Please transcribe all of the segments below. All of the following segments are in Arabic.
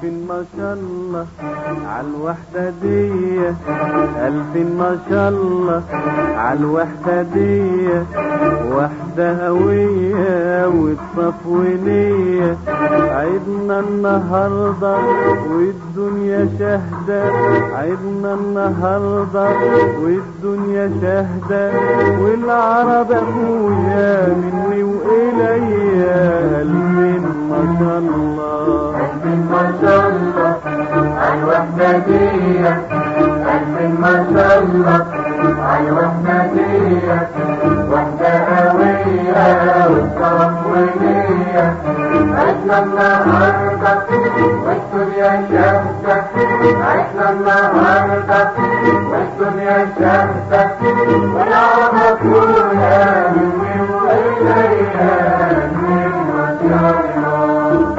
ما شاء الله عالوحدة دي، ألف ما شاء الله عالوحدة دي. وحدة قوية والصفونية، عيدنا النهاردة والدنيا شاهدة، عيدنا النهاردة والدنيا شاهدة. والعرب أخويا مني وإليا، ألف ما شاء الله ما شاء الله عالوحدة دي، ألف ما شاء الله عالوحدة دي. وحدة قوية والصفونية، عشنا النهاردة والدنيا شاهدة، عشنا النهاردة والدنيا شاهدة. والعرب أخويا مني وإليا، ما شاء الله.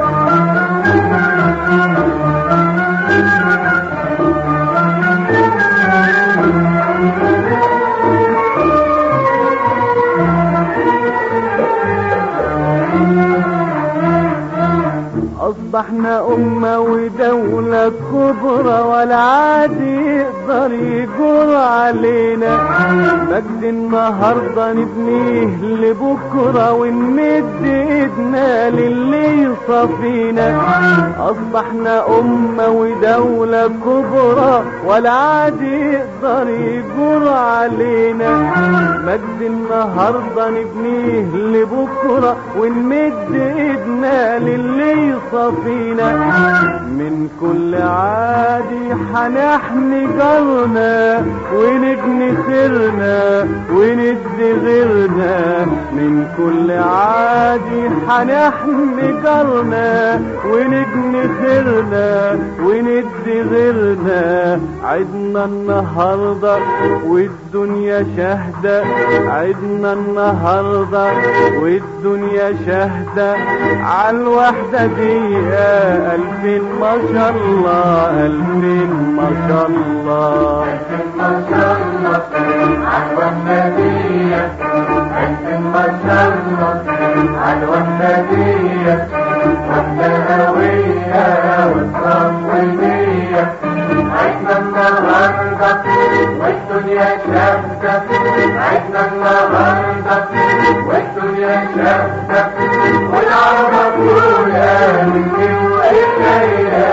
أصبحنا أمة ودولة كبرى، والعاد يقدر يجور علينا. مجد النهاردة نبنيه لبكرة، ونمد ايدنا للي يصفينا. أصبحنا أمة ودولة كبرى، والعاد يقدر يجور علينا. مجد النهاردة نبنيه لبكرة، ونمد ايدنا للي يصفينا. من كل عادي حنحمي جارنا، ونجني خيرنا وندي غيرنا. من كل عادي حنحمي جارنا، ونجني خيرنا وندي غيرنا. عدنا النهاردة والدنيا شاهدة، عدنا النهاردة والدنيا شاهدة. عالوحدة دي ألف ما شاء الله، ألف ما شاء الله، ألف ما شاء الله عالوحدة دي، ألف ما شاء الله عالوحدة دي. وحدة قوية والصفونية، عشنا النهاردة والدنيا شاهدة، عشنا النهاردة والدنيا شاهدة. والعرب أخويا مني وإليا،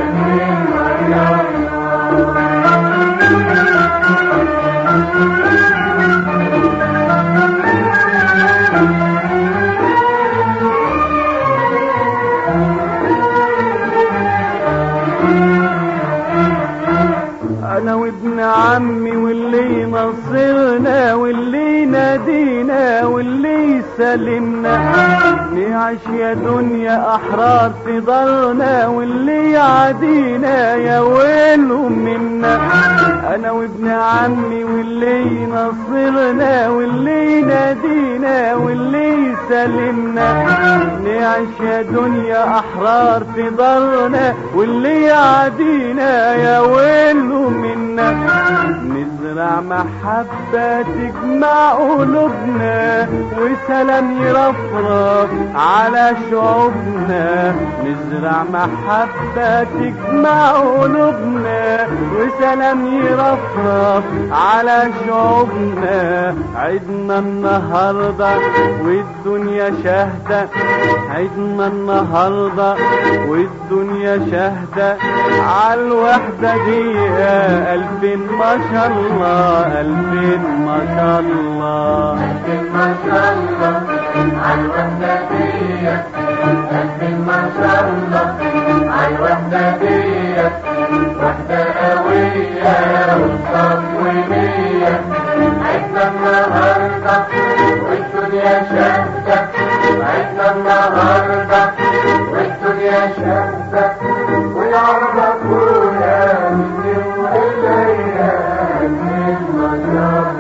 أنا وابن عمي واللي نصرنا، واللي نادينا واللي يسلمنا. نعيش يا دنيا أحرار في دارنا، واللي يعادينا يا ويله منا. أنا وابن عمي واللي نصرنا، واللي نادينا واللي يسلمنا. نعيش يا دنيا أحرار في دارنا، واللي يعادينا يا ويله منا. نزرع محبة تجمع قلوبنا، وسلام يرفرف على شعوبنا. نزرع محبة تجمع قلوبنا، وسلام يرفرف على شعوبنا. عدنا النهاردة والدنيا شاهدة، عدنا النهاردة والدنيا شاهدة. عالوحدة دي ألف ما شاء الله، ألف ما شاء الله، ألف ما شاء الله عالوحدة دي، ألف ما شاء الله عالوحدة دي. وحدة قوية والصفونية، عشنا النهاردة والدنيا شاهدة، عشنا النهاردة والدنيا شاهدة. والعرب أخويا مني وإليا، ما شاء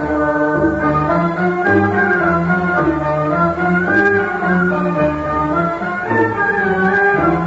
الله.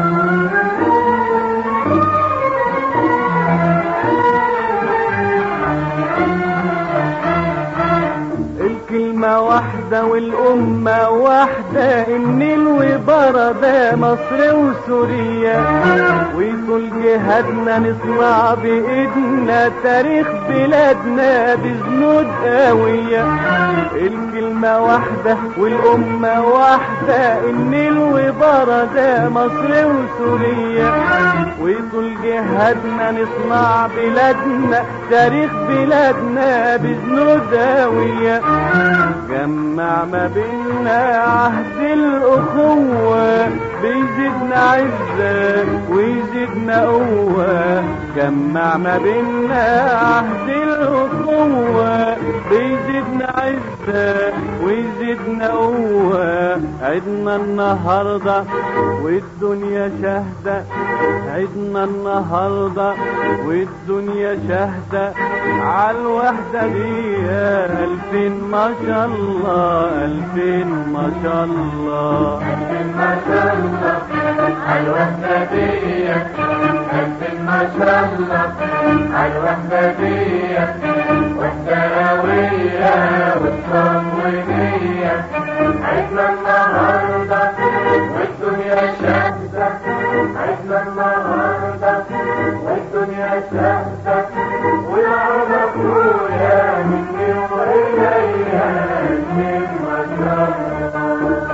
مصر وسوريا، وطول جهادنا نصنع بإيدنا تاريخ بلادنا بجنود قوية. الكلمة واحدة والأمة واحدة، النيل وبرده مصر وسوريا، وطول جهادنا نصنع بلادنا تاريخ بلادنا بجنود قوية. جمع ما بينا عهد الأخوة، بيزيدنا عزة ويزيدنا قوة. جمع ما بينا عهد الأخوة، بيزيدنا عزة ويزيدنا قوة. عدنا النهاردة والدنيا شاهدة، عدنا النهاردة والدنيا شاهدة عالوحدة دي. 2000 ما شاء الله، 2000 ما شاء الله، 2000 ما شاء الله عالوحدة دي. 2000 ما شاء الله عالوحدة دي. وحدة قوية وصمودية. عدنا النهاردة والدنيا شاهدة، عدنا النهاردة والدنيا شاهدة. ويعرفوا يا مني وإليها 2000 ما شاء الله.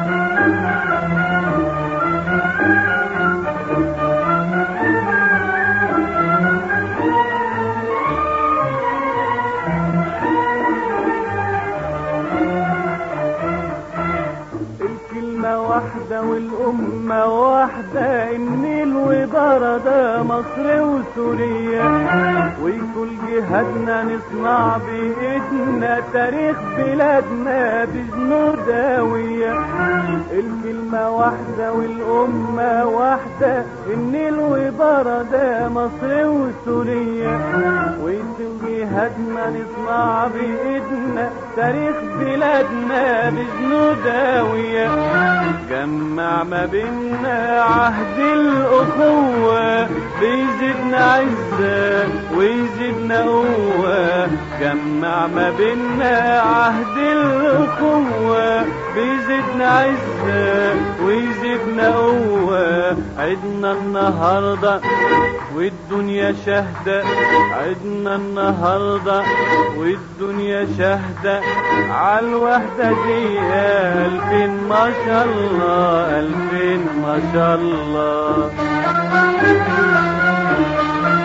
الكلمة واحدة والأمة واحدة، النيل وبرده مصر وسوريا، وكل جهادنا نصنع بإيدنا تاريخ بلادنا بجنود قوية. الكلمة واحدة والأمة واحدة، النيل وبرده مصر وسوريا، وكل جهادنا نصنع بإيدنا تاريخ بلادنا بجنود قوية. جمع ما بينا عهد الأخوة، بيزيدنا عزة ويزيدنا قوة. جمع ما بينا عهد الأخوة، بيزيدنا عزة ويزيدنا قوة. عدنا النهاردة والدنيا شاهدة، عدنا النهاردة والدنيا شاهدة عالوحدة دي. 2000 ما شاء الله، 2000 ما شاء الله.